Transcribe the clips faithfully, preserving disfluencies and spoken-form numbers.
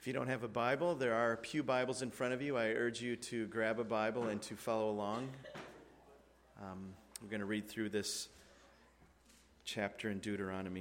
If you don't have a Bible, there are pew Bibles in front of you. I urge you to grab a Bible and to follow along. Um, we're going to read through this chapter in Deuteronomy.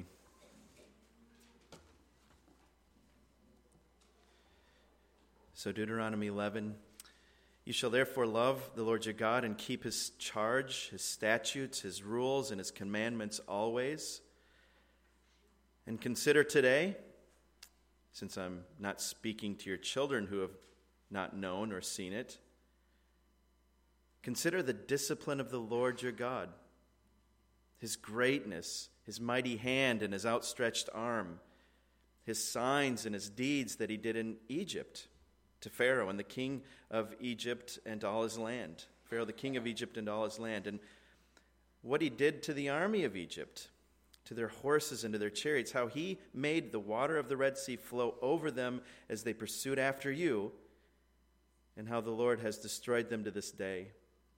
So Deuteronomy eleven, you shall therefore love the Lord your God and keep his charge, his statutes, his rules, and his commandments always. And consider today, since I'm not speaking to your children who have not known or seen it, consider the discipline of the Lord your God, his greatness, his mighty hand and his outstretched arm, his signs and his deeds that he did in Egypt, to Pharaoh and the king of Egypt and all his land. Pharaoh, the king of Egypt and all his land. And what he did to the army of Egypt, to their horses and to their chariots, how he made the water of the Red Sea flow over them as they pursued after you, and how the Lord has destroyed them to this day.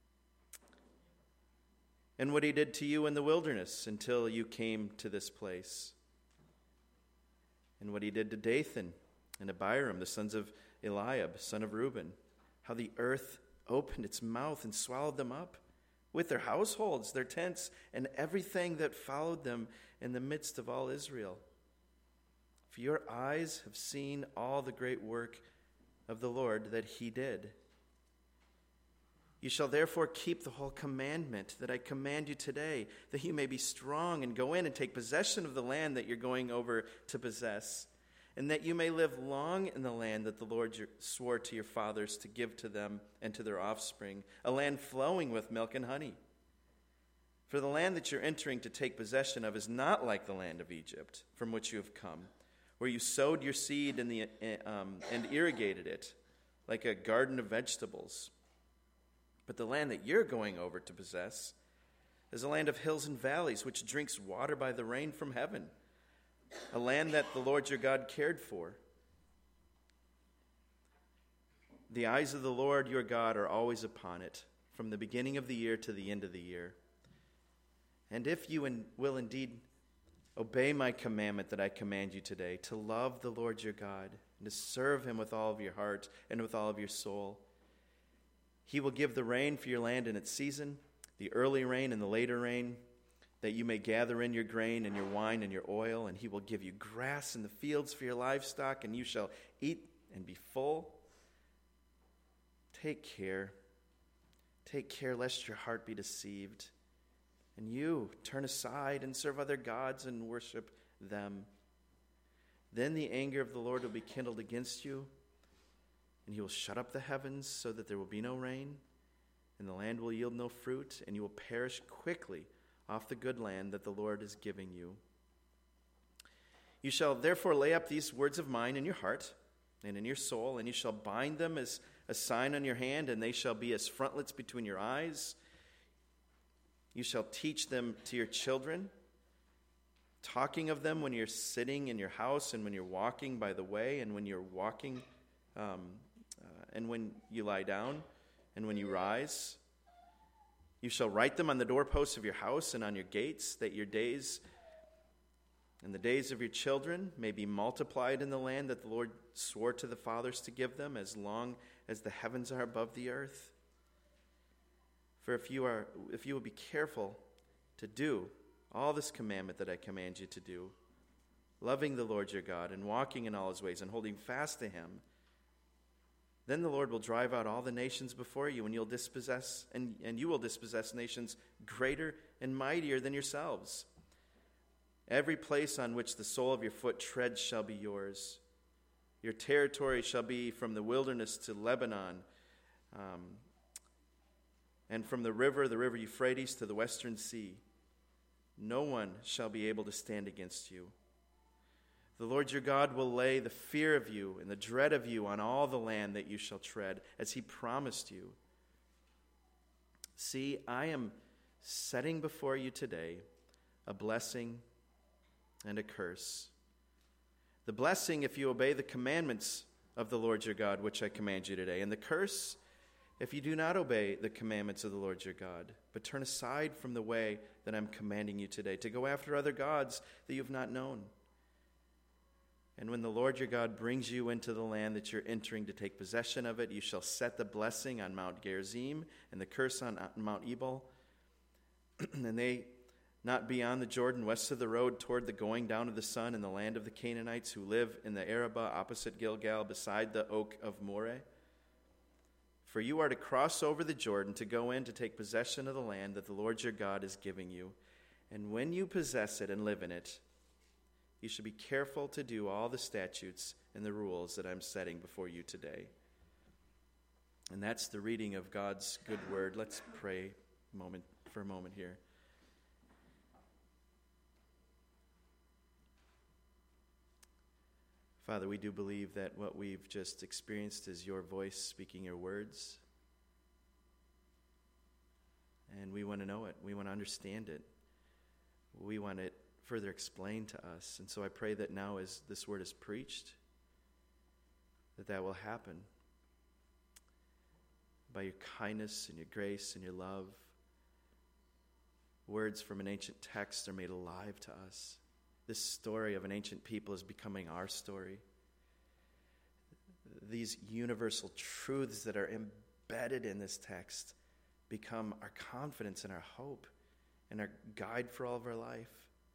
And what he did to you in the wilderness until you came to this place. And what he did to Dathan and Abiram, the sons of Eliab, son of Reuben, how the earth opened its mouth and swallowed them up, with their households, their tents, and everything that followed them in the midst of all Israel. For your eyes have seen all the great work of the Lord that he did. You shall therefore keep the whole commandment that I command you today, that you may be strong and go in and take possession of the land that you're going over to possess, and that you may live long in the land that the Lord swore to your fathers to give to them and to their offspring, a land flowing with milk and honey. For the land that you're entering to take possession of is not like the land of Egypt, from which you have come, where you sowed your seed in the, um, and irrigated it, like a garden of vegetables. But the land that you're going over to possess is a land of hills and valleys, which drinks water by the rain from heaven, a land that the Lord your God cared for. The eyes of the Lord your God are always upon it, from the beginning of the year to the end of the year. And if you in, will indeed obey my commandment that I command you today, to love the Lord your God, and to serve him with all of your heart and with all of your soul, he will give the rain for your land in its season, the early rain and the later rain, that you may gather in your grain and your wine and your oil, and he will give you grass in the fields for your livestock, and you shall eat and be full. Take care. Take care lest your heart be deceived, and you turn aside and serve other gods and worship them. Then the anger of the Lord will be kindled against you, and he will shut up the heavens so that there will be no rain, and the land will yield no fruit, and you will perish quickly off the good land that the Lord is giving you. You shall therefore lay up these words of mine in your heart and in your soul, and you shall bind them as a sign on your hand, and they shall be as frontlets between your eyes. You shall teach them to your children, talking of them when you're sitting in your house, and when you're walking by the way, and when you're walking, um, uh, and when you lie down, and when you rise. You shall write them on the doorposts of your house and on your gates, that your days and the days of your children may be multiplied in the land that the Lord swore to the fathers to give them, as long as the heavens are above the earth. For if you are, if you will be careful to do all this commandment that I command you to do, loving the Lord your God and walking in all his ways and holding fast to him, then the Lord will drive out all the nations before you, and you'll dispossess, and, and you will dispossess nations greater and mightier than yourselves. Every place on which the sole of your foot treads shall be yours. Your territory shall be from the wilderness to Lebanon, um, and from the river, the river Euphrates, to the western sea. No one shall be able to stand against you. The Lord your God will lay the fear of you and the dread of you on all the land that you shall tread, as he promised you. See, I am setting before you today a blessing and a curse. The blessing, if you obey the commandments of the Lord your God, which I command you today, and the curse, if you do not obey the commandments of the Lord your God, but turn aside from the way that I'm commanding you today, to go after other gods that you have not known. And when the Lord your God brings you into the land that you're entering to take possession of it, you shall set the blessing on Mount Gerizim and the curse on Mount Ebal, and they not beyond the Jordan, west of the road, toward the going down of the sun, in the land of the Canaanites who live in the Arabah opposite Gilgal, beside the oak of Moreh. For you are to cross over the Jordan to go in to take possession of the land that the Lord your God is giving you. And when you possess it and live in it, you should be careful to do all the statutes and the rules that I'm setting before you today. And that's the reading of God's good word. Let's pray a moment for a moment here. Father, we do believe that what we've just experienced is your voice speaking your words. And we want to know it. We want to understand it. We want it further explained to us. And so I pray that now as this word is preached, that that will happen. By your kindness and your grace and your love, words from an ancient text are made alive to us. This story of an ancient people is becoming our story. These universal truths that are embedded in this text become our confidence and our hope and our guide for all of our life.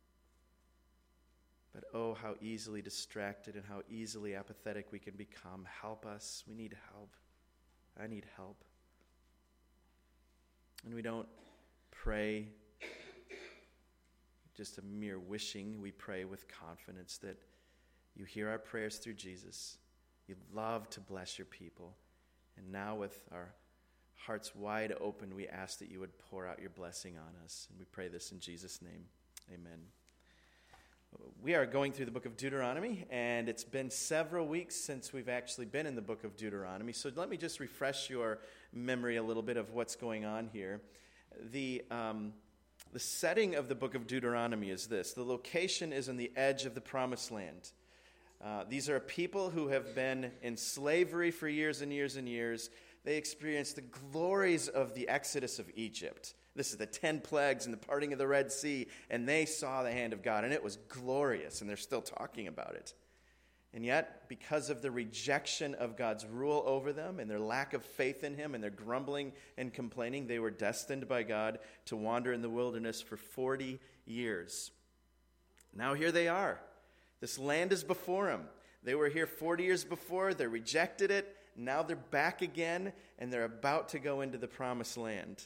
But oh, how easily distracted and how easily apathetic we can become. Help us. We need help. I need help. And we don't pray just a mere wishing. We pray with confidence that you hear our prayers through Jesus. You love to bless your people. And now with our hearts wide open, we ask that you would pour out your blessing on us. And we pray this in Jesus' name. Amen. We are going through the book of Deuteronomy, and it's been several weeks since we've actually been in the book of Deuteronomy. So let me just refresh your memory a little bit of what's going on here. The um, the setting of the book of Deuteronomy is this. The location is on the edge of the promised land. Uh, these are people who have been in slavery for years and years and years. They experienced the glories of the exodus of Egypt. This is the ten plagues and the parting of the Red Sea, and they saw the hand of God, and it was glorious, and they're still talking about it. And yet, because of the rejection of God's rule over them and their lack of faith in him and their grumbling and complaining, they were destined by God to wander in the wilderness for forty years. Now here they are. This land is before them. They were here forty years before. They rejected it. Now they're back again, and they're about to go into the promised land.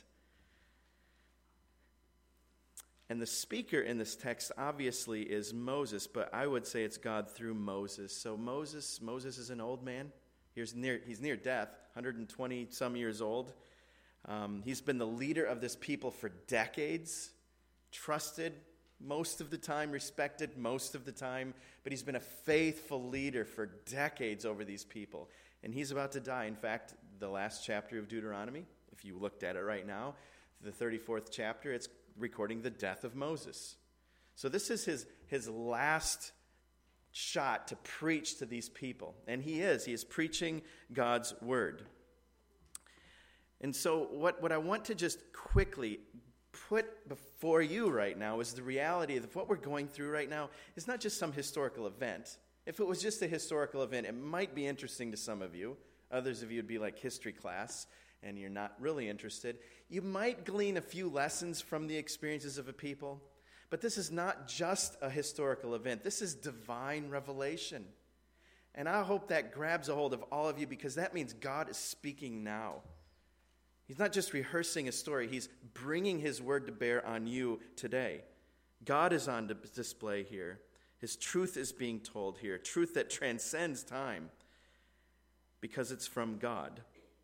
And the speaker in this text obviously is Moses, but I would say it's God through Moses. So Moses, Moses is an old man. He's near, he's near death, one hundred twenty some years old. Um, he's been the leader of this people for decades, trusted most of the time, respected most of the time, but he's been a faithful leader for decades over these people. And he's about to die. In fact, the last chapter of Deuteronomy, if you looked at it right now, the thirty-fourth chapter, it's recording the death of Moses. So this is his, his last shot to preach to these people. And he is. He is preaching God's word. And so what, what I want to just quickly put before you right now is the reality of what we're going through right now is not just some historical event. If it was just a historical event, it might be interesting to some of you. Others of you would be like history class, and you're not really interested. You might glean a few lessons from the experiences of a people, but this is not just a historical event. This is divine revelation. And I hope that grabs a hold of all of you, because that means God is speaking now. He's not just rehearsing a story. He's bringing his word to bear on you today. God is on display here. His truth is being told here, truth that transcends time, because it's from God.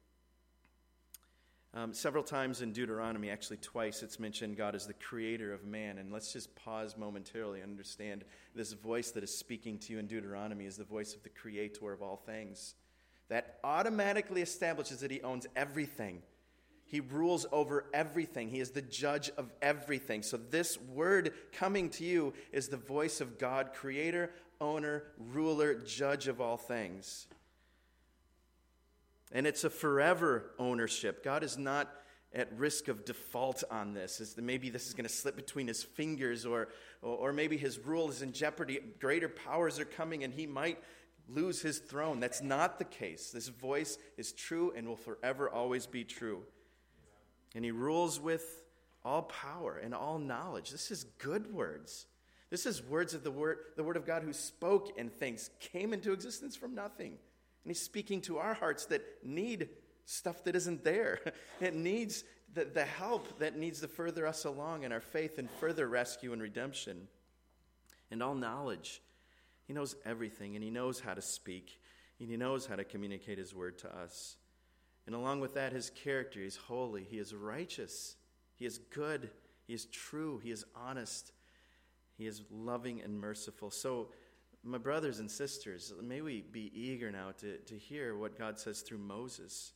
Um, several times in Deuteronomy, actually twice, it's mentioned God is the creator of man. And let's just pause momentarily and understand this voice that is speaking to you in Deuteronomy is the voice of the creator of all things. That automatically establishes that he owns everything. He rules over everything. He is the judge of everything. So this word coming to you is the voice of God, creator, owner, ruler, judge of all things. And it's a forever ownership. God is not at risk of default on this, is that maybe this is going to slip between his fingers, or, or or maybe his rule is in jeopardy. Greater powers are coming and he might lose his throne. That's not the case. This voice is true and will forever always be true. And he rules with all power and all knowledge. This is good words. This is words of the word, the word of God, who spoke and things came into existence from nothing. And he's speaking to our hearts that need stuff that isn't there. It needs the, the help that needs to further us along in our faith and further rescue and redemption. And all knowledge. He knows everything, and he knows how to speak, and he knows how to communicate his word to us. And along with that, his character. He's holy, he is righteous, he is good, he is true, he is honest, he is loving and merciful. So, my brothers and sisters, may we be eager now to, to hear what God says through Moses.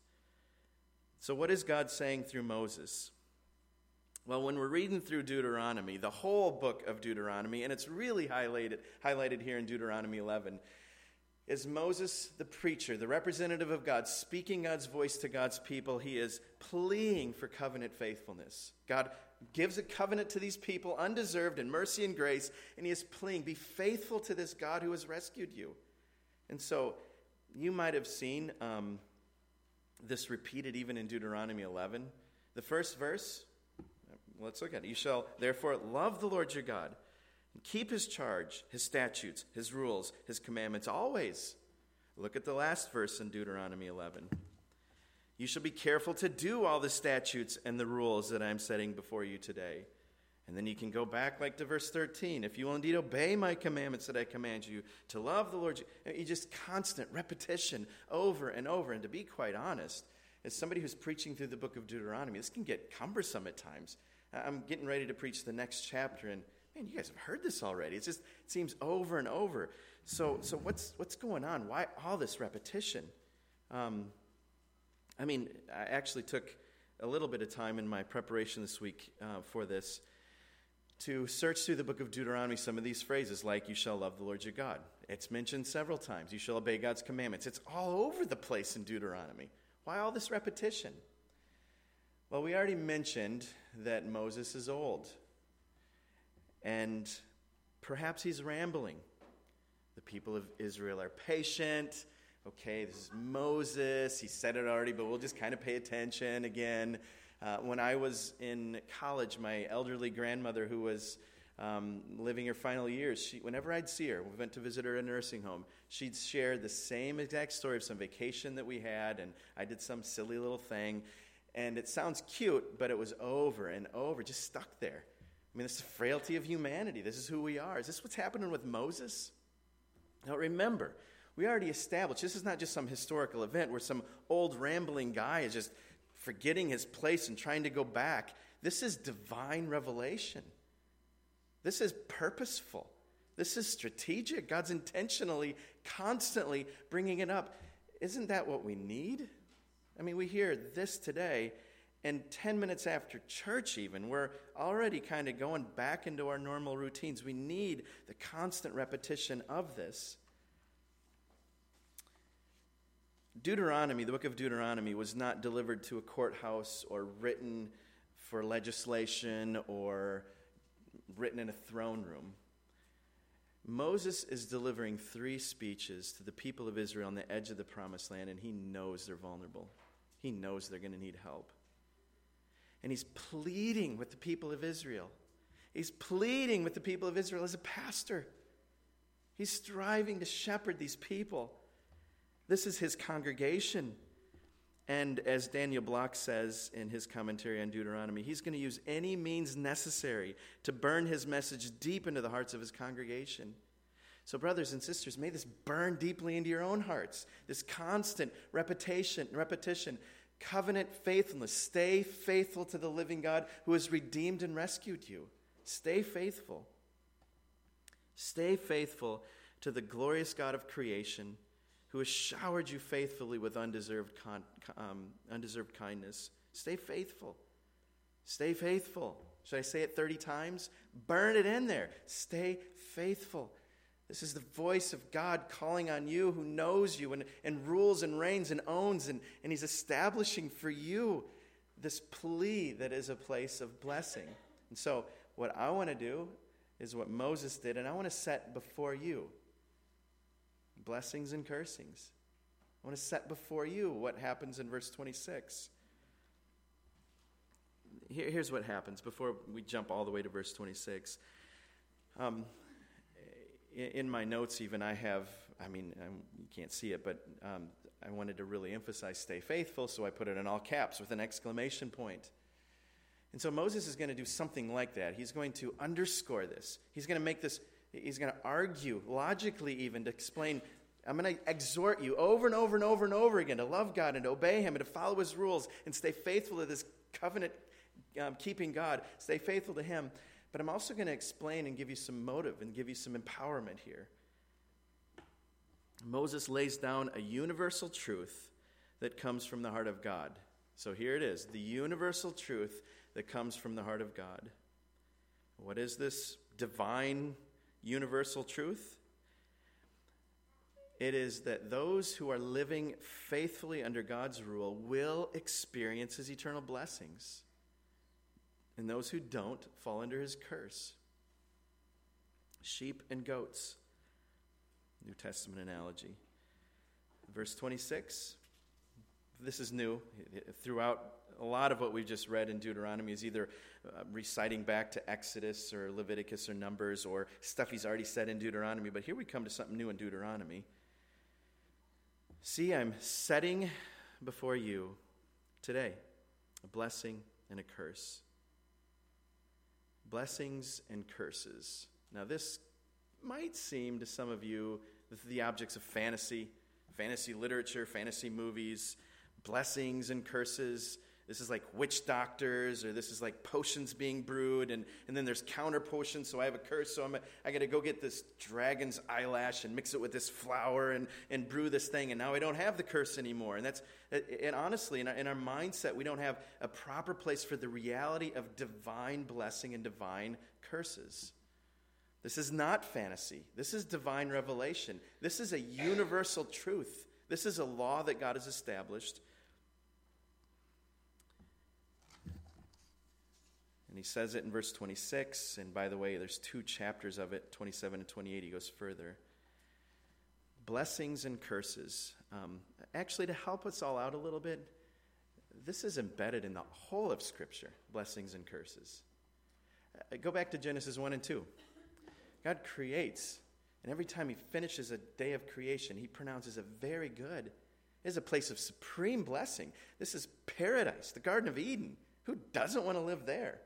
So what is God saying through Moses? Well, when we're reading through Deuteronomy, the whole book of Deuteronomy, and it's really highlighted, highlighted here in Deuteronomy eleven, is Moses, the preacher, the representative of God, speaking God's voice to God's people. He is pleading for covenant faithfulness. God gives a covenant to these people, undeserved, in mercy and grace, and he is pleading, be faithful to this God who has rescued you. And so you might have seen um, this repeated even in Deuteronomy eleven. The first verse, let's look at it. You shall therefore love the Lord your God, and keep his charge, his statutes, his rules, his commandments always. Look at the last verse in Deuteronomy eleven. You shall be careful to do all the statutes and the rules that I am setting before you today. And then you can go back like to verse thirteen. If you will indeed obey my commandments that I command you, to love the Lord. You just constant repetition over and over. And to be quite honest, as somebody who's preaching through the book of Deuteronomy, this can get cumbersome at times. I'm getting ready to preach the next chapter, and man, you guys have heard this already. It's just, it seems over and over. So so what's what's going on? Why all this repetition? Um, I mean, I actually took a little bit of time in my preparation this week uh, for this to search through the book of Deuteronomy some of these phrases, like you shall love the Lord your God. It's mentioned several times. You shall obey God's commandments. It's all over the place in Deuteronomy. Why all this repetition? Well, we already mentioned that Moses is old, and perhaps he's rambling. The people of Israel are patient. Okay, this is Moses. He said it already, but we'll just kind of pay attention again. Uh, when I was in college, my elderly grandmother, who was um, living her final years, she, whenever I'd see her, we went to visit her in a nursing home, she'd share the same exact story of some vacation that we had, and I did some silly little thing. And it sounds cute, but it was over and over, just stuck there. I mean, this is the frailty of humanity. This is who we are. Is this what's happening with Moses? Now remember, we already established this is not just some historical event where some old rambling guy is just forgetting his place and trying to go back. This is divine revelation. This is purposeful. This is strategic. God's intentionally, constantly bringing it up. Isn't that what we need? I mean, we hear this today, and ten minutes after church even, we're already kind of going back into our normal routines. We need the constant repetition of this. Deuteronomy, the book of Deuteronomy, was not delivered to a courthouse or written for legislation or written in a throne room. Moses is delivering three speeches to the people of Israel on the edge of the promised land, and he knows they're vulnerable. He knows they're going to need help. And he's pleading with the people of Israel. He's pleading with the people of Israel as a pastor. He's striving to shepherd these people. This is his congregation. And as Daniel Block says in his commentary on Deuteronomy, he's going to use any means necessary to burn his message deep into the hearts of his congregation. So brothers and sisters, may this burn deeply into your own hearts. This constant repetition, repetition, covenant faithfulness. Stay faithful to the living God who has redeemed and rescued you. Stay faithful. Stay faithful to the glorious God of creation, who has showered you faithfully with undeserved con, um, undeserved kindness. Stay faithful. Stay faithful. Should I say it thirty times? Burn it in there. Stay faithful. This is the voice of God calling on you, who knows you and, and rules and reigns and owns, and, and he's establishing for you this plea that is a place of blessing. And so what I want to do is what Moses did, and I want to set before you blessings and cursings. I want to set before you what happens in verse twenty-six. Here, here's what happens before we jump all the way to verse twenty-six. Um, in, in my notes even, I have, I mean, I'm, you can't see it, but um, I wanted to really emphasize stay faithful, so I put it in all caps with an exclamation point. And so Moses is going to do something like that. He's going to underscore this. He's going to make this, he's going to argue, logically even, to explain, I'm going to exhort you over and over and over and over again to love God and to obey him and to follow his rules and stay faithful to this covenant um, keeping God. Stay faithful to him. But I'm also going to explain and give you some motive and give you some empowerment here. Moses lays down a universal truth that comes from the heart of God. So here it is, the universal truth that comes from the heart of God. What is this divine universal truth? It is that those who are living faithfully under God's rule will experience his eternal blessings. And those who don't fall under his curse. Sheep and goats. New Testament analogy. Verse twenty-six. This is new. Throughout a lot of what we've just read in Deuteronomy is either uh, reciting back to Exodus or Leviticus or Numbers or stuff he's already said in Deuteronomy. But here we come to something new in Deuteronomy. See, I'm setting before you today a blessing and a curse. Blessings and curses. Now this might seem to some of you the objects of fantasy, fantasy literature, fantasy movies, blessings and curses. This is like witch doctors, or this is like potions being brewed, and, and then there's counter potions, so I have a curse, so I'm a, I got to go get this dragon's eyelash and mix it with this flour and, and brew this thing, and now I don't have the curse anymore. And that's and honestly, in our, in our mindset, we don't have a proper place for the reality of divine blessing and divine curses. This is not fantasy. This is divine revelation. This is a universal truth. This is a law that God has established. And he says it in verse twenty-six, and by the way, there's two chapters of it, twenty-seven and twenty-eight, he goes further. Blessings and curses. Um, actually, to help us all out a little bit, this is embedded in the whole of Scripture, blessings and curses. Uh, go back to Genesis one and two. God creates, and every time he finishes a day of creation, he pronounces it very good. It is a place of supreme blessing. This is paradise, the Garden of Eden. Who doesn't want to live there?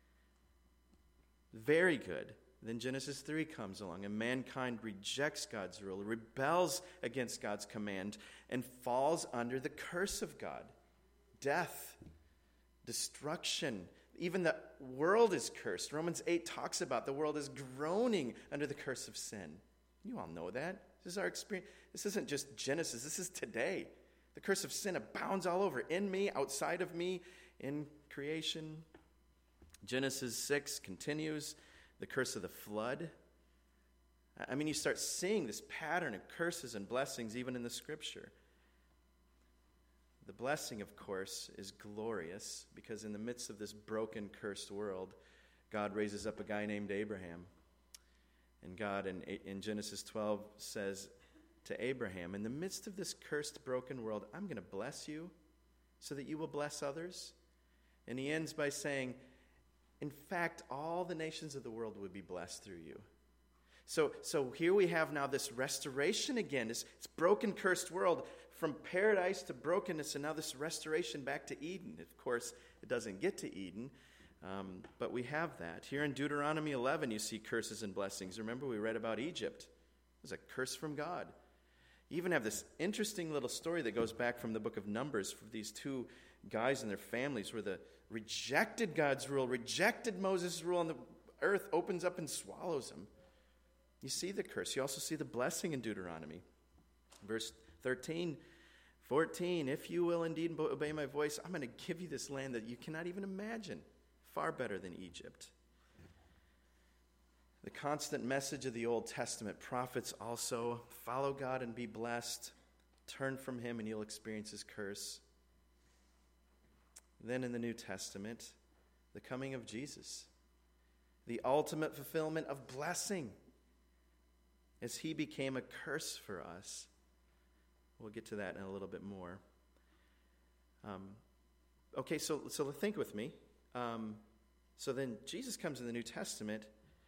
Very good. Then Genesis three comes along, and mankind rejects God's rule, rebels against God's command, and falls under the curse of God. Death, destruction. Even the world is cursed. Romans eight talks about the world is groaning under the curse of sin. You all know that. This is our experience. This isn't just Genesis. This is today. The curse of sin abounds all over, in me, outside of me, in creation. Genesis six continues, the curse of the flood. I mean, you start seeing this pattern of curses and blessings even in the Scripture. The blessing, of course, is glorious because in the midst of this broken, cursed world, God raises up a guy named Abraham. And God in, in Genesis twelve says to Abraham, in the midst of this cursed, broken world, I'm going to bless you so that you will bless others. And he ends by saying, in fact, all the nations of the world would be blessed through you. So, so here we have now this restoration again, this, this broken, cursed world, from paradise to brokenness, and now this restoration back to Eden. Of course, it doesn't get to Eden, um, but we have that. Here in Deuteronomy eleven, you see curses and blessings. Remember, we read about Egypt. It was a curse from God. You even have this interesting little story that goes back from the book of Numbers for these two guys and their families where the rejected God's rule, rejected Moses' rule, and the earth opens up and swallows them. You see the curse. You also see the blessing in Deuteronomy. Verse thirteen, fourteen, if you will indeed obey my voice, I'm going to give you this land that you cannot even imagine, far better than Egypt. The constant message of the Old Testament prophets also, follow God and be blessed, turn from him and you'll experience his curse. Then in the New Testament, the coming of Jesus, the ultimate fulfillment of blessing, as he became a curse for us. We'll get to that in a little bit more. Um, okay, so so think with me. Um, so then Jesus comes in the New Testament,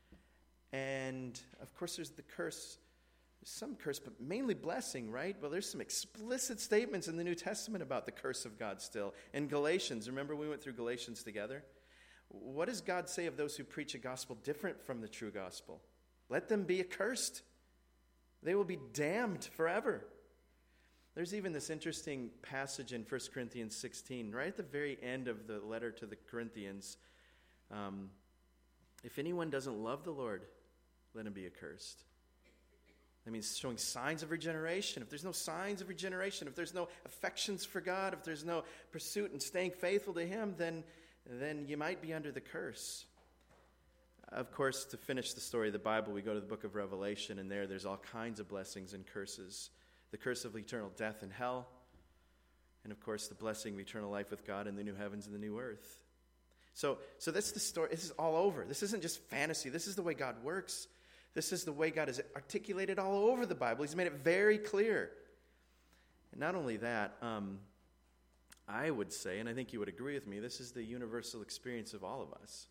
and of course there's the curse, there's some curse, but mainly blessing, right? Well, there's some explicit statements in the New Testament about the curse of God still. In Galatians, remember we went through Galatians together? What does God say of those who preach a gospel different from the true gospel? Let them be accursed. They will be damned forever. There's even this interesting passage in First Corinthians sixteen, right at the very end of the letter to the Corinthians. Um, if anyone doesn't love the Lord, let him be accursed. That means showing signs of regeneration. If there's no signs of regeneration, if there's no affections for God, if there's no pursuit and staying faithful to him, then, then you might be under the curse. Of course, to finish the story of the Bible, we go to the book of Revelation, and there there's all kinds of blessings and curses. The curse of eternal death and hell, and of course the blessing of eternal life with God in the new heavens and the new earth. So, so that's the story. This is all over. This isn't just fantasy. This is the way God works. This is the way God has articulated all over the Bible. He's made it very clear. And not only that, um, I would say, and I think you would agree with me, this is the universal experience of all of us.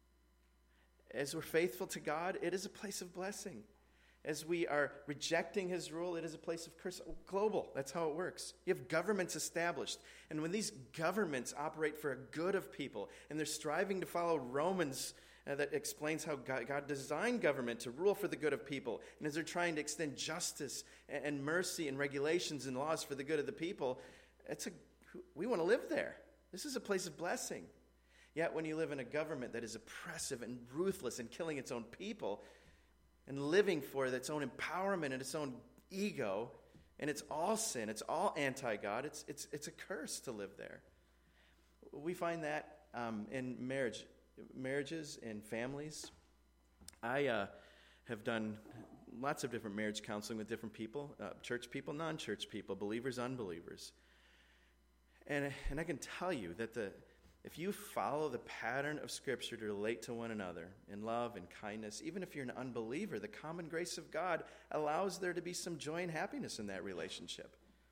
As we're faithful to God, it is a place of blessing. As we are rejecting his rule, it is a place of curse. Global, that's how it works. You have governments established. And when these governments operate for a good of people, and they're striving to follow Romans uh, that explains how God, God designed government to rule for the good of people, and as they're trying to extend justice and, and mercy and regulations and laws for the good of the people, it's a, we want to live there. This is a place of blessing. Yet when you live in a government that is oppressive and ruthless and killing its own people, and living for its own empowerment and its own ego, and it's all sin, it's all anti-God, it's it's it's a curse to live there. We find that um, in marriage, marriages and families. I uh, have done lots of different marriage counseling with different people, uh, church people, non-church people, believers, unbelievers. And, and I can tell you that the if you follow the pattern of Scripture to relate to one another in love and kindness, even if you're an unbeliever, the common grace of God allows there to be some joy and happiness in that relationship.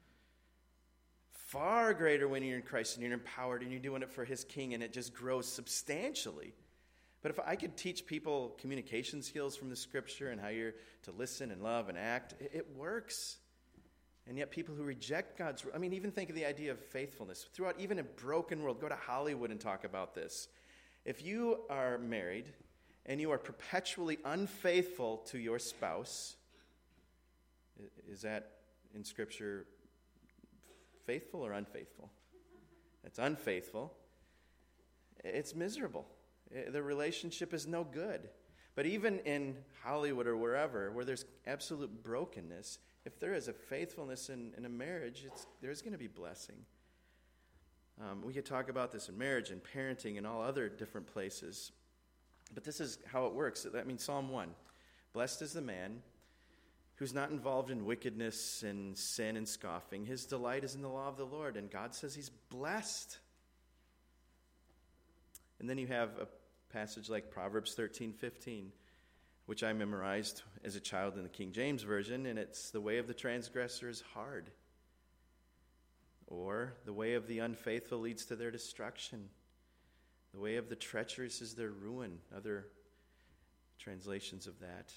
Far greater when you're in Christ and you're empowered and you're doing it for his king, and it just grows substantially. But if I could teach people communication skills from the Scripture and how you're to listen and love and act, it, it works. And yet people who reject God's rule, I mean, even think of the idea of faithfulness. Throughout even a broken world, go to Hollywood and talk about this. If you are married and you are perpetually unfaithful to your spouse, is that in Scripture faithful or unfaithful? It's unfaithful. It's miserable. The relationship is no good. But even in Hollywood or wherever, where there's absolute brokenness, if there is a faithfulness in, in a marriage, it's, there's going to be blessing. Um, we could talk about this in marriage and parenting and all other different places. But this is how it works. That means Psalm one. Blessed is the man who's not involved in wickedness and sin and scoffing. His delight is in the law of the Lord, and God says he's blessed. And then you have a passage like Proverbs thirteen fifteen, which I memorized as a child in the King James Version, and it's the way of the transgressor is hard. Or the way of the unfaithful leads to their destruction. The way of the treacherous is their ruin. Other translations of that.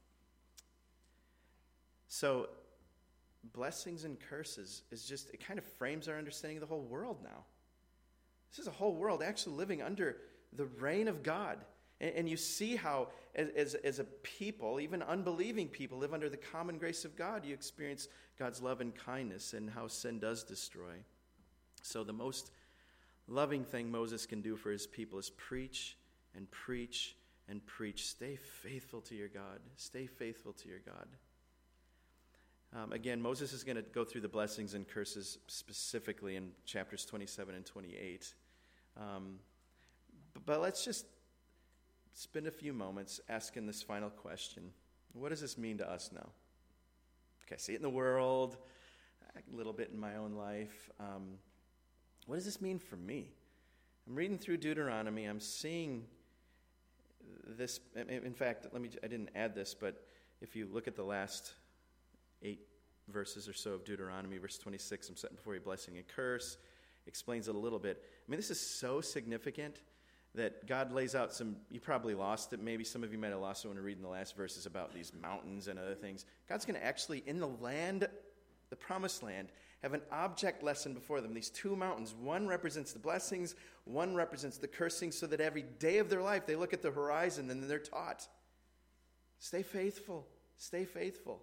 So, blessings and curses is just, it kind of frames our understanding of the whole world now. This is a whole world actually living under the reign of God. And, and you see how, as, as, as a people, even unbelieving people, live under the common grace of God. You experience God's love and kindness and how sin does destroy. So the most loving thing Moses can do for his people is preach and preach and preach. Stay faithful to your God. Stay faithful to your God. Um, again, Moses is going to go through the blessings and curses specifically in chapters twenty-seven and twenty-eight. Um, but, but let's just spend a few moments asking this final question. What does this mean to us now? Okay, I see it in the world, a little bit in my own life. Um, what does this mean for me? I'm reading through Deuteronomy. I'm seeing this. In fact, let me. I didn't add this, but if you look at the last eight verses or so of Deuteronomy, verse twenty-six, I'm setting before you blessing and curse, explains it a little bit. I mean, this is so significant that God lays out some, you probably lost it, maybe some of you might have lost it when we're reading the last verses about these mountains and other things. God's going to actually, in the land, the promised land, have an object lesson before them. These two mountains, one represents the blessings, one represents the cursing, so that every day of their life they look at the horizon and they're taught, stay faithful, stay faithful.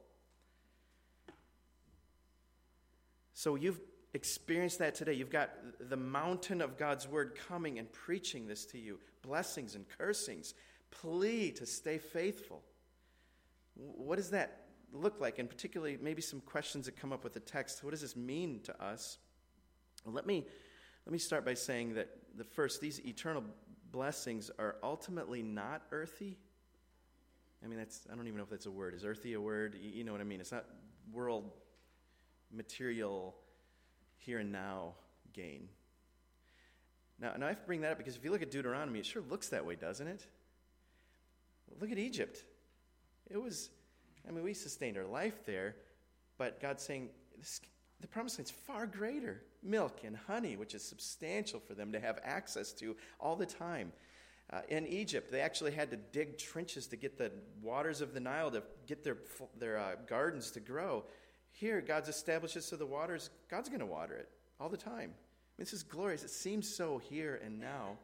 So you've experienced that today. You've got the mountain of God's word coming and preaching this to you. Blessings and cursings. Plea to stay faithful. What does that look like? And particularly maybe some questions that come up with the text. What does this mean to us? Well, let me let me start by saying that the first, these eternal blessings are ultimately not earthy. I mean, that's I don't even know if that's a word. Is earthy a word? You know what I mean? It's not world material here and now gain. Now, now I have to bring that up because if you look at Deuteronomy, it sure looks that way, doesn't it? Look at Egypt. It was, I mean, we sustained our life there, but God's saying this, the promised land is far greater. Milk and honey, which is substantial for them to have access to all the time. Uh, in Egypt, they actually had to dig trenches to get the waters of the Nile to get their their uh, gardens to grow. Here, God's established it so the waters, God's going to water it all the time. This is glorious. It seems so here and now.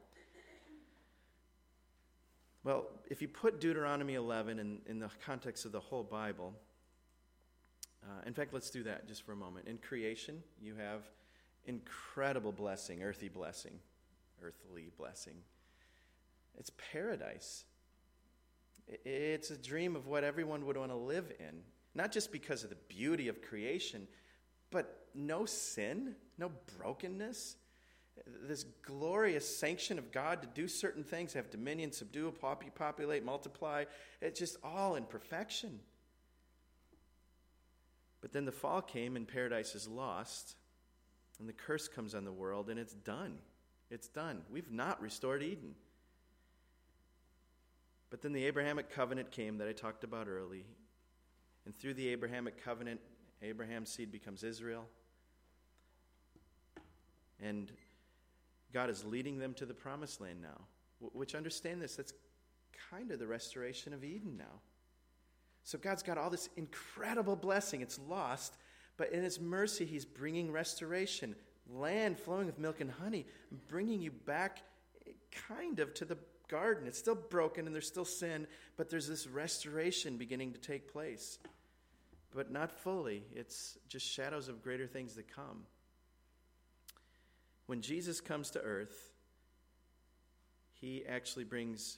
Well, if you put Deuteronomy eleven in, in the context of the whole Bible, uh, in fact, let's do that just for a moment. In creation, you have incredible blessing, earthy blessing, earthly blessing. It's paradise. It's a dream of what everyone would want to live in. Not just because of the beauty of creation, but no sin, no brokenness. This glorious sanction of God to do certain things, have dominion, subdue, populate, multiply. It's just all in perfection. But then the fall came and paradise is lost, and the curse comes on the world, and it's done. It's done. We've not restored Eden. But then the Abrahamic covenant came that I talked about early. And through the Abrahamic covenant, Abraham's seed becomes Israel. And God is leading them to the promised land now. Which, understand this, that's kind of the restoration of Eden now. So God's got all this incredible blessing. It's lost, but in his mercy, he's bringing restoration. Land flowing with milk and honey, bringing you back kind of to the garden. It's still broken and there's still sin, but there's this restoration beginning to take place. But not fully. It's just shadows of greater things to come. When Jesus comes to earth, he actually brings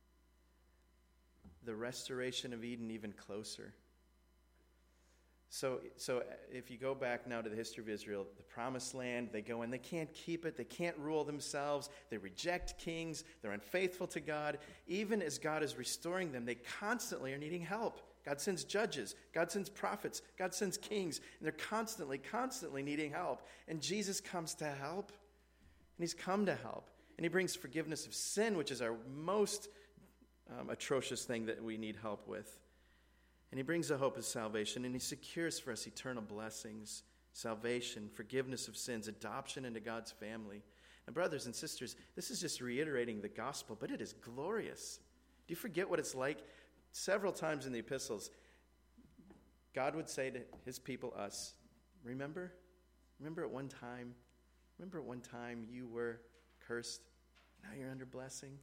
the restoration of Eden even closer. So, so if you go back now to the history of Israel, the promised land, they go in, they can't keep it, they can't rule themselves, they reject kings, they're unfaithful to God. Even as God is restoring them, they constantly are needing help. God sends judges, God sends prophets, God sends kings, and they're constantly, constantly needing help. And Jesus comes to help, and he's come to help. And he brings forgiveness of sin, which is our most um, atrocious thing that we need help with. And he brings the hope of salvation, and he secures for us eternal blessings, salvation, forgiveness of sins, adoption into God's family. And brothers and sisters, this is just reiterating the gospel, but it is glorious. Do you forget what it's like? Several times in the epistles, God would say to his people, us, remember? Remember at one time? Remember at one time you were cursed? Now you're under blessing?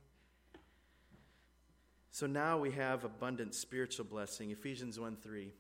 So now we have abundant spiritual blessing. Ephesians one three.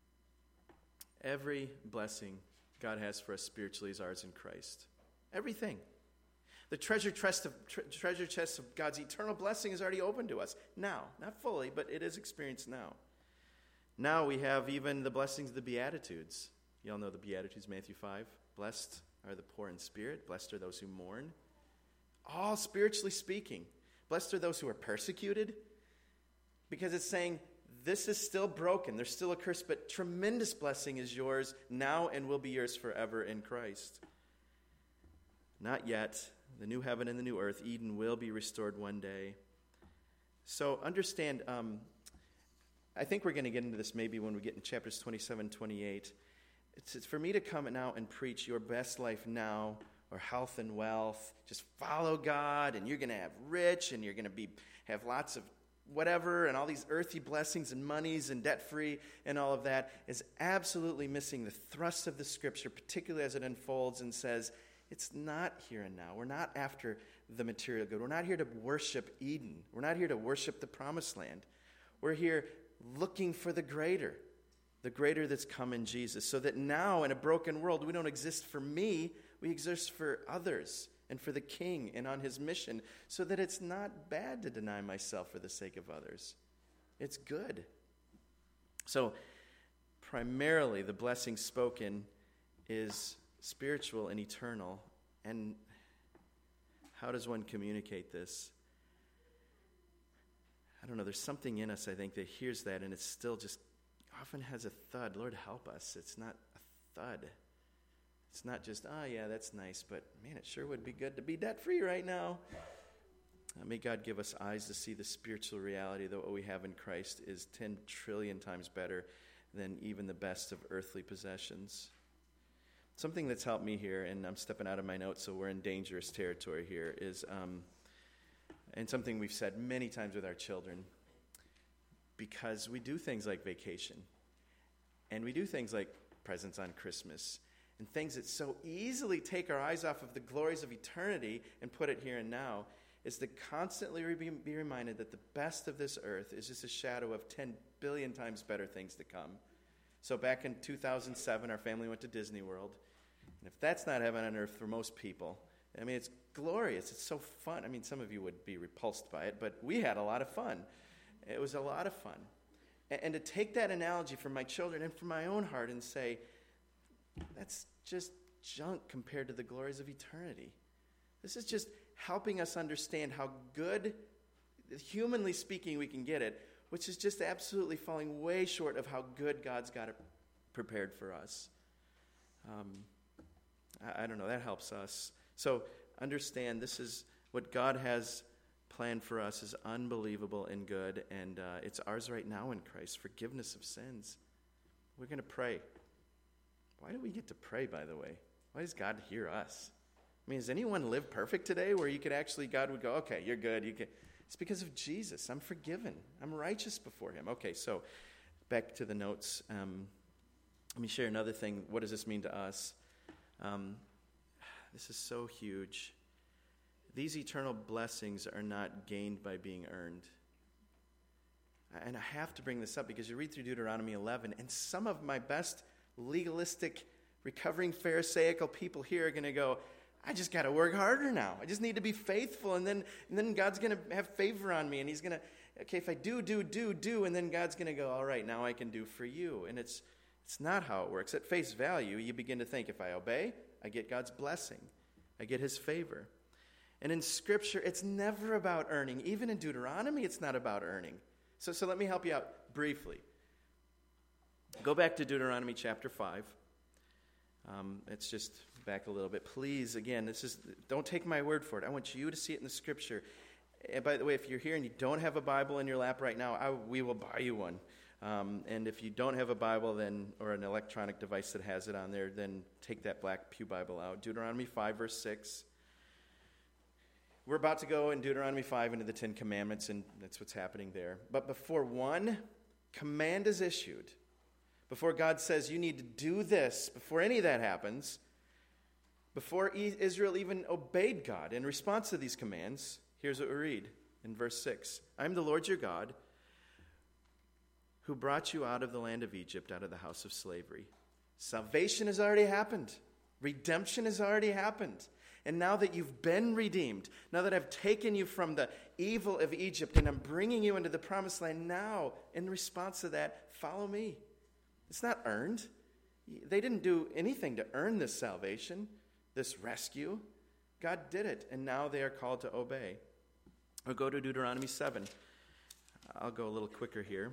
Every blessing God has for us spiritually is ours in Christ. Everything. The treasure chest of, tre- treasure chest of God's eternal blessing is already open to us. Now. Not fully, but it is experienced now. Now we have even the blessings of the Beatitudes. You all know the Beatitudes, Matthew five. Blessed are the poor in spirit. Blessed are those who mourn. All spiritually speaking. Blessed are those who are persecuted. Because it's saying, this is still broken. There's still a curse, but tremendous blessing is yours now and will be yours forever in Christ. Not yet. the new heaven and the new earth. Eden will be restored one day. So understand, um, I think we're going to get into this maybe when we get in chapters twenty-seven, twenty-eight. It's, it's for me to come now and preach your best life now, or health and wealth. Just follow God, and you're going to have rich, and you're going to be have lots of whatever, and all these earthy blessings and monies and debt-free and all of that is absolutely missing the thrust of the Scripture, particularly as it unfolds and says, it's not here and now. We're not after the material good. We're not here to worship Eden. We're not here to worship the promised land. We're here looking for the greater, the greater that's come in Jesus, so that now in a broken world, we don't exist for me, we exist for others and for the King and on his mission, so that it's not bad to deny myself for the sake of others. It's good. So primarily the blessing spoken is spiritual and eternal. And how does one communicate this? I don't know. There's something in us, I think, that hears that, and it still just often has a thud. Lord, help us. It's not a thud. It's not just, oh, yeah, that's nice, but, man, it sure would be good to be debt-free right now. Uh, may God give us eyes to see the spiritual reality that what we have in Christ is ten trillion times better than even the best of earthly possessions. Something that's helped me here, and I'm stepping out of my notes, so we're in dangerous territory here, is, um, and something we've said many times with our children, because we do things like vacation, and we do things like presents on Christmas, and things that so easily take our eyes off of the glories of eternity and put it here and now, is to constantly be, be reminded that the best of this earth is just a shadow of ten billion times better things to come. So back in two thousand seven, our family went to Disney World. And if that's not heaven on earth for most people, I mean, it's glorious. It's so fun. I mean, some of you would be repulsed by it, but we had a lot of fun. It was a lot of fun. And, and to take that analogy from my children and from my own heart and say, that's just junk compared to the glories of eternity. This is just helping us understand how good, humanly speaking, we can get it, which is just absolutely falling way short of how good God's got it prepared for us. Um, I, I don't know, that helps us. So understand this is what God has planned for us is unbelievable and good, and uh, it's ours right now in Christ, forgiveness of sins. We're going to pray. Why do we get to pray, by the way? Why does God hear us? I mean, does anyone live perfect today where you could actually, God would go, okay, you're good. You can. It's because of Jesus. I'm forgiven. I'm righteous before him. Okay, so back to the notes. Um, let me share another thing. What does this mean to us? Um, this is so huge. These eternal blessings are not gained by being earned. And I have to bring this up because you read through Deuteronomy eleven, and some of my best legalistic, recovering Pharisaical people here are going to go, I just got to work harder now. I just need to be faithful, and then and then God's going to have favor on me, and he's going to, okay, if I do, do, do, do, and then God's going to go, all right, now I can do for you. And it's it's not how it works. At face value, you begin to think, if I obey, I get God's blessing. I get his favor. And in Scripture, it's never about earning. Even in Deuteronomy, it's not about earning. So, so let me help you out briefly. Go back to Deuteronomy chapter five. Um, it's just back a little bit. Please, again, this is don't take my word for it. I want you to see it in the Scripture. And by the way, if you're here and you don't have a Bible in your lap right now, I, we will buy you one. Um, and if you don't have a Bible then, or an electronic device that has it on there, then take that black pew Bible out. Deuteronomy five, verse six. We're about to go in Deuteronomy five into the Ten Commandments, and that's what's happening there. But before one command is issued, before God says you need to do this, before any of that happens, before Israel even obeyed God in response to these commands, here's what we read in verse six. I am the Lord your God, who brought you out of the land of Egypt, out of the house of slavery. Salvation has already happened. Redemption has already happened. And now that you've been redeemed, now that I've taken you from the evil of Egypt and I'm bringing you into the promised land, now, in response to that, follow me. It's not earned. They didn't do anything to earn this salvation, this rescue. God did it, and now they are called to obey. We'll go to Deuteronomy seven. I'll go a little quicker here.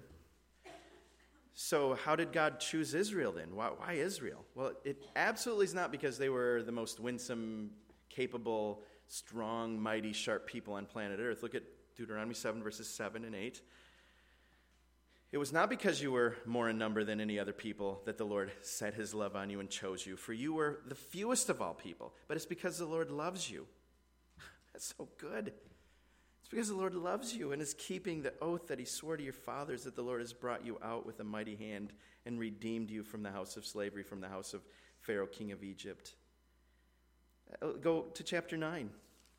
So how did God choose Israel then? Why, why Israel? Well, it absolutely is not because they were the most winsome, capable, strong, mighty, sharp people on planet Earth. Look at Deuteronomy seven, verses seven and eight. It was not because you were more in number than any other people that the Lord set his love on you and chose you, for you were the fewest of all people, but it's because the Lord loves you. That's so good. It's because the Lord loves you and is keeping the oath that he swore to your fathers, that the Lord has brought you out with a mighty hand and redeemed you from the house of slavery, from the house of Pharaoh, king of Egypt. Go to chapter nine.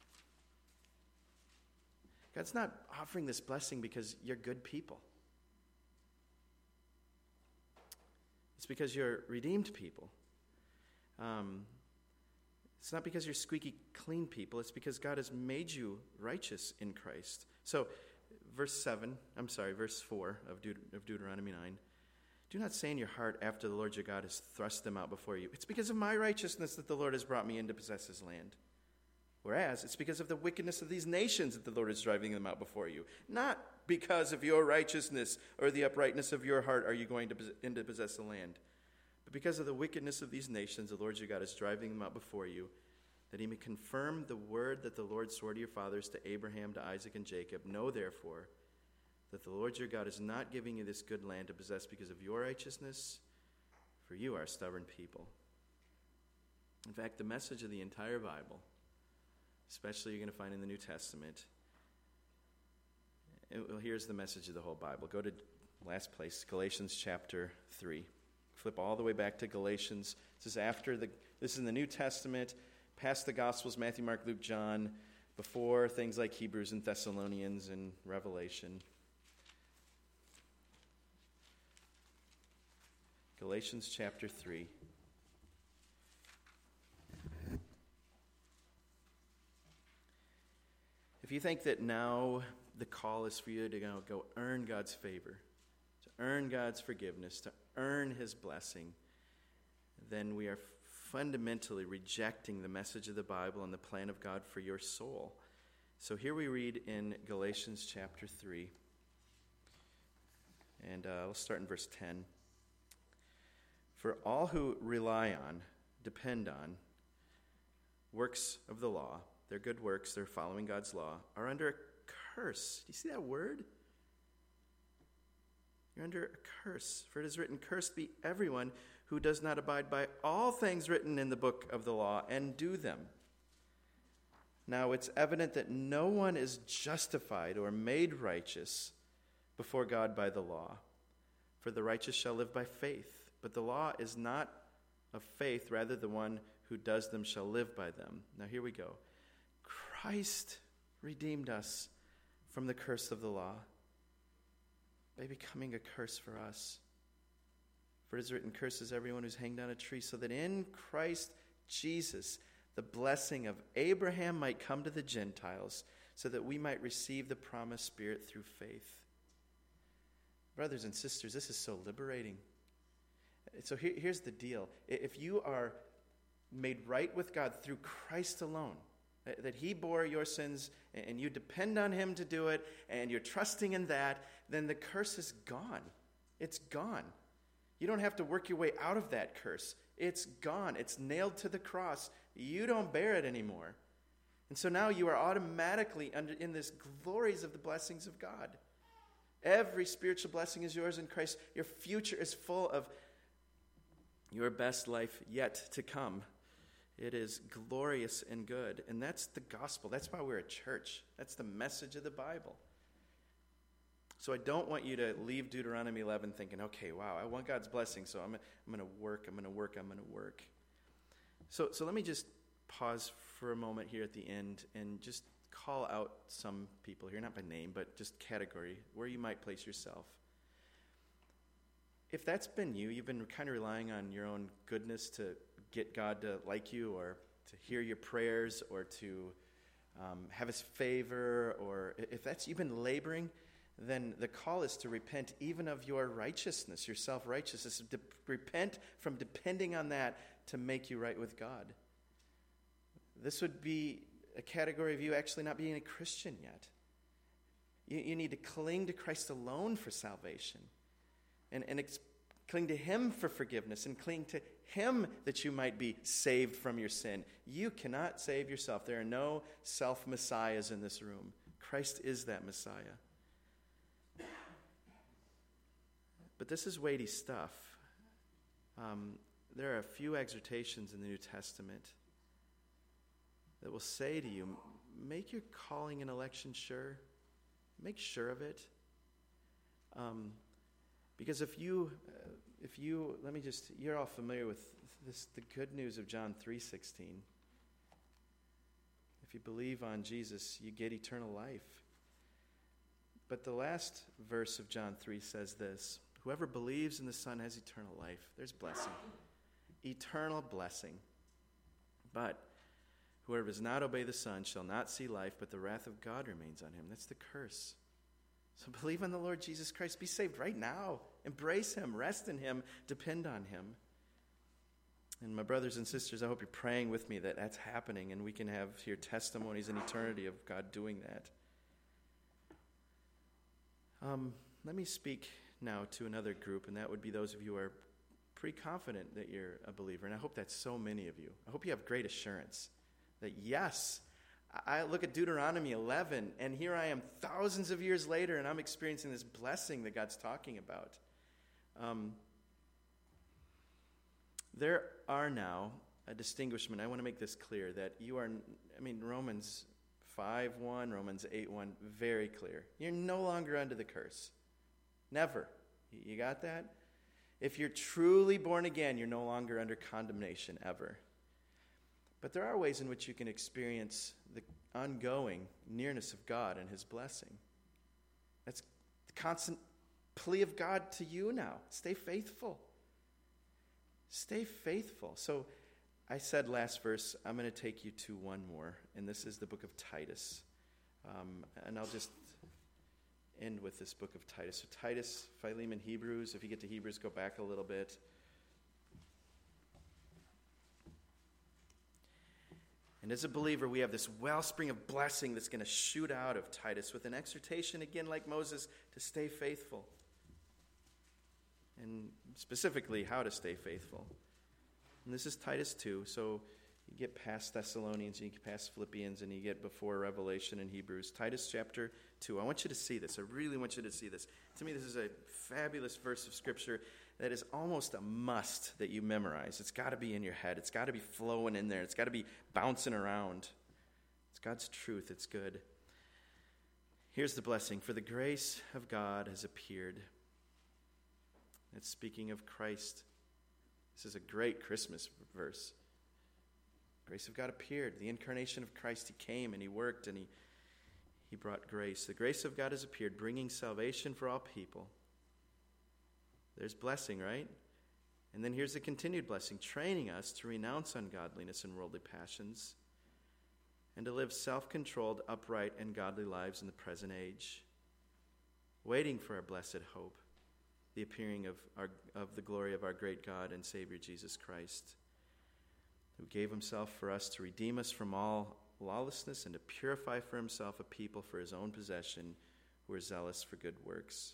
God's not offering this blessing because you're good people. It's because you're redeemed people. Um, it's not because you're squeaky clean people. It's because God has made you righteous in Christ. So, verse seven, I'm sorry, verse four of, Deut- of Deuteronomy nine. Do not say in your heart after the Lord your God has thrust them out before you, it's because of my righteousness that the Lord has brought me in to possess his land. Whereas, it's because of the wickedness of these nations that the Lord is driving them out before you. Not because of your righteousness or the uprightness of your heart are you going to in to possess the land. But because of the wickedness of these nations, the Lord your God is driving them out before you, that he may confirm the word that the Lord swore to your fathers, to Abraham, to Isaac, and Jacob. Know, therefore, that the Lord your God is not giving you this good land to possess because of your righteousness, for you are a stubborn people. In fact, the message of the entire Bible, especially you're going to find in the New Testament. Well, here's the message of the whole Bible. Go to last place, Galatians chapter three. Flip all the way back to Galatians. This is after the. This is in the New Testament, past the Gospels, Matthew, Mark, Luke, John, before things like Hebrews and Thessalonians and Revelation. Galatians chapter three. If you think that now the call is for you to go, go earn God's favor, to earn God's forgiveness, to earn his blessing, then we are fundamentally rejecting the message of the Bible and the plan of God for your soul. So here we read in Galatians chapter three, and uh, we'll start in verse ten. For all who rely on, depend on, works of the law, their good works, they're following God's law, are under a curse. Do you see that word? You're under a curse. For it is written, cursed be everyone who does not abide by all things written in the book of the law and do them. Now it's evident that no one is justified or made righteous before God by the law. For the righteous shall live by faith. But the law is not of faith, rather the one who does them shall live by them. Now here we go. Christ redeemed us from the curse of the law by becoming a curse for us. For it is written, curses everyone who's hanged on a tree, so that in Christ Jesus the blessing of Abraham might come to the Gentiles, so that we might receive the promised Spirit through faith. Brothers and sisters, this is so liberating. So here, here's the deal. If you are made right with God through Christ alone, that he bore your sins and you depend on him to do it and you're trusting in that, then the curse is gone. It's gone. You don't have to work your way out of that curse. It's gone. It's nailed to the cross. You don't bear it anymore. And so now you are automatically under in this glories of the blessings of God. Every spiritual blessing is yours in Christ. Your future is full of your best life yet to come. It is glorious and good. And that's the gospel. That's why we're a church. That's the message of the Bible. So I don't want you to leave Deuteronomy eleven thinking, okay, wow, I want God's blessing, so I'm, I'm going to work, I'm going to work, I'm going to work. So, so let me just pause for a moment here at the end and just call out some people here, not by name, but just category, where you might place yourself. If that's been you, you've been kind of relying on your own goodness to get God to like you or to hear your prayers or to um, have his favor, or if that's you've been laboring, then the call is to repent even of your righteousness, your self-righteousness. De- repent from depending on that to make you right with God. This would be a category of you actually not being a Christian yet. You, you need to cling to Christ alone for salvation. And, and ex- cling to him for forgiveness, and cling to him that you might be saved from your sin. You cannot save yourself. There are no self-messiahs in this room. Christ is that Messiah. But this is weighty stuff. Um, there are a few exhortations in the New Testament that will say to you, make your calling and election sure. Make sure of it. Um, because if you, uh, if you, let me just, you're all familiar with this, the good news of John three sixteen. If you believe on Jesus, you get eternal life. But the last verse of John three says this, whoever believes in the Son has eternal life. There's blessing. Eternal blessing. But whoever does not obey the Son shall not see life, but the wrath of God remains on him. That's the curse. So believe on the Lord Jesus Christ. Be saved right now. Embrace him. Rest in him. Depend on him. And my brothers and sisters, I hope you're praying with me that that's happening and we can have here testimonies in eternity of God doing that. Um, let me speak now to another group, and that would be those of you who are pretty confident that you're a believer. And I hope that's so many of you. I hope you have great assurance that yes, I look at Deuteronomy eleven, and here I am thousands of years later, and I'm experiencing this blessing that God's talking about. Um, there are now a distinguishment. I want to make this clear, that you are, I mean, Romans five one, Romans eight one, very clear. You're no longer under the curse. Never. You got that? If you're truly born again, you're no longer under condemnation, ever. But there are ways in which you can experience the ongoing nearness of God and his blessing. That's the constant plea of God to you now. Stay faithful. Stay faithful. So I said last verse, I'm going to take you to one more, and this is the book of Titus. Um, and I'll just end with this book of Titus. So Titus, Philemon, Hebrews. If you get to Hebrews, go back a little bit. And as a believer, we have this wellspring of blessing that's going to shoot out of Titus with an exhortation, again, like Moses, to stay faithful. And specifically, how to stay faithful. And this is Titus two. So you get past Thessalonians, you get past Philippians, and you get before Revelation and Hebrews. Titus chapter two. I want you to see this. I really want you to see this. To me, this is a fabulous verse of Scripture that is almost a must that you memorize. It's got to be in your head. It's got to be flowing in there. It's got to be bouncing around. It's God's truth. It's good. Here's the blessing. For the grace of God has appeared. It's speaking of Christ. This is a great Christmas verse. Grace of God appeared. The incarnation of Christ, he came and he worked and he, he brought grace. The grace of God has appeared, bringing salvation for all people. There's blessing, right? And then here's the continued blessing, training us to renounce ungodliness and worldly passions and to live self-controlled, upright, and godly lives in the present age, waiting for our blessed hope, the appearing of, our, of the glory of our great God and Savior Jesus Christ, who gave himself for us to redeem us from all lawlessness and to purify for himself a people for his own possession who are zealous for good works.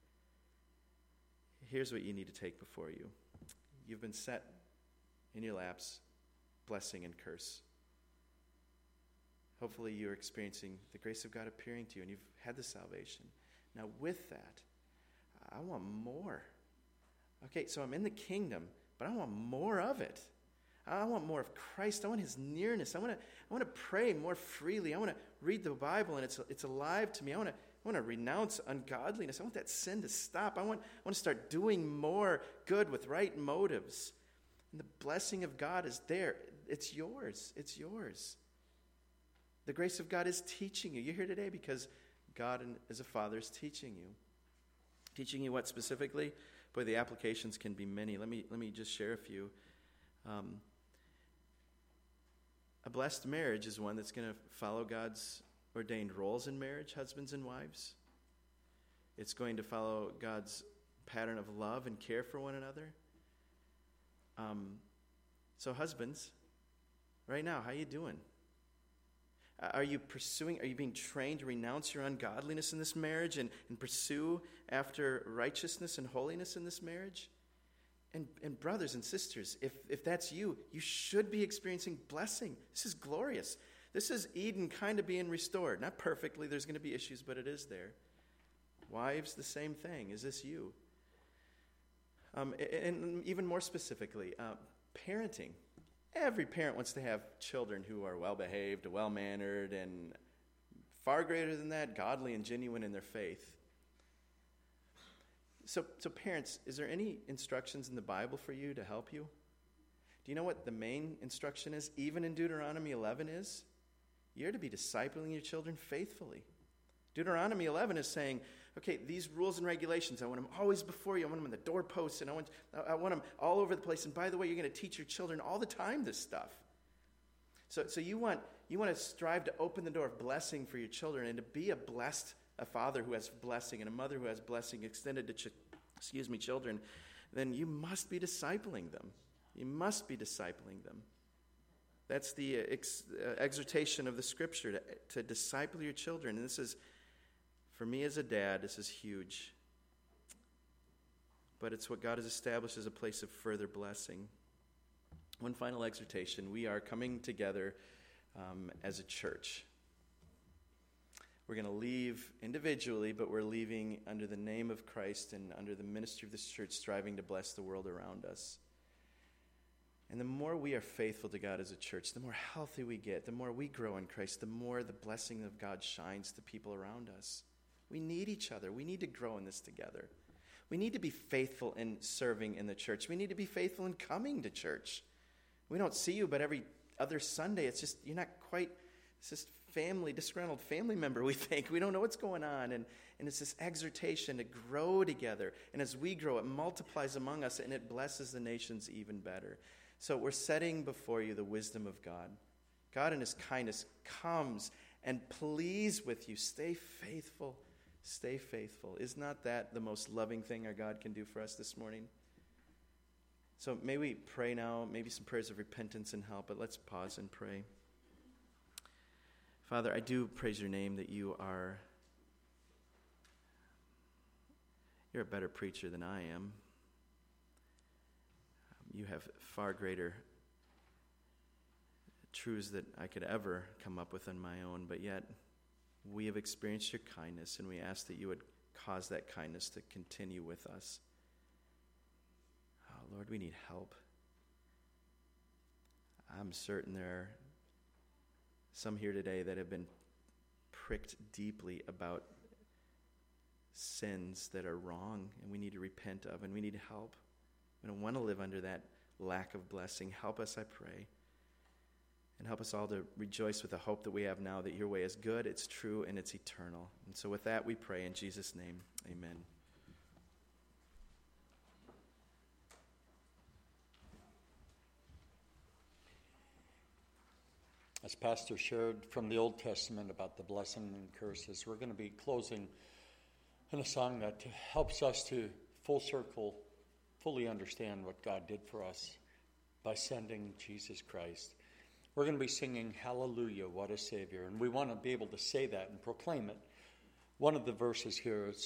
Here's what you need to take before you. You've been set in your laps, blessing and curse. Hopefully you're experiencing the grace of God appearing to you and you've had the salvation. Now with that, I want more. Okay, so I'm in the kingdom, but I want more of it. I want more of Christ. I want his nearness. I want to I want to pray more freely. I want to read the Bible and it's it's alive to me. I want to I want to renounce ungodliness. I want that sin to stop. I want, I want to start doing more good with right motives. And the blessing of God is there. It's yours. It's yours. The grace of God is teaching you. You're here today because God as a Father is teaching you. Teaching you what specifically? Boy, the applications can be many. Let me, let me just share a few. Um, a blessed marriage is one that's going to follow God's ordained roles in marriage, husbands and wives. It's going to follow God's pattern of love and care for one another. Um, so husbands, right now, how you doing? Are you pursuing, are you being trained to renounce your ungodliness in this marriage and, and pursue after righteousness and holiness in this marriage? And, and brothers and sisters, if, if that's you, you should be experiencing blessing. This is glorious. This is Eden kind of being restored. Not perfectly, there's going to be issues, but it is there. Wives, the same thing. Is this you? Um, and even more specifically, uh, parenting. Every parent wants to have children who are well-behaved, well-mannered, and far greater than that, godly and genuine in their faith. So, so parents, is there any instructions in the Bible for you to help you? Do you know what the main instruction is, even in Deuteronomy eleven is? You're to be discipling your children faithfully. Deuteronomy eleven is saying, okay, these rules and regulations, I want them always before you. I want them on the doorposts, and I want, I want them all over the place. And by the way, you're going to teach your children all the time this stuff. So, so you want you want to strive to open the door of blessing for your children and to be a blessed a father who has blessing and a mother who has blessing extended to ch- excuse me children. Then you must be discipling them. You must be discipling them. That's the ex- uh, exhortation of the Scripture, to, to disciple your children. And this is, for me as a dad, this is huge. But it's what God has established as a place of further blessing. One final exhortation. We are coming together um, as a church. We're going to leave individually, but we're leaving under the name of Christ and under the ministry of this church, striving to bless the world around us. And the more we are faithful to God as a church, the more healthy we get, the more we grow in Christ, the more the blessing of God shines to people around us. We need each other. We need to grow in this together. We need to be faithful in serving in the church. We need to be faithful in coming to church. We don't see you, but every other Sunday, it's just, you're not quite, it's just family, disgruntled family member, we think. We don't know what's going on. And, and it's this exhortation to grow together. And as we grow, it multiplies among us, and it blesses the nations even better. So we're setting before you the wisdom of God. God in his kindness comes and pleads with you. Stay faithful. Stay faithful. Is not that the most loving thing our God can do for us this morning? So may we pray now, maybe some prayers of repentance and help, but let's pause and pray. Father, I do praise your name that you are, you're a better preacher than I am. You have far greater truths that I could ever come up with on my own, but yet we have experienced your kindness, and we ask that you would cause that kindness to continue with us. Oh, Lord, we need help. I'm certain there are some here today that have been pricked deeply about sins that are wrong and we need to repent of, and we need help. We don't want to live under that lack of blessing. Help us, I pray. And help us all to rejoice with the hope that we have now that your way is good, it's true, and it's eternal. And so with that we pray in Jesus' name, amen. As Pastor shared from the Old Testament about the blessing and curses, we're going to be closing in a song that helps us to full circle, fully understand what God did for us by sending Jesus Christ. We're going to be singing, Hallelujah, what a Savior. And we want to be able to say that and proclaim it. One of the verses here,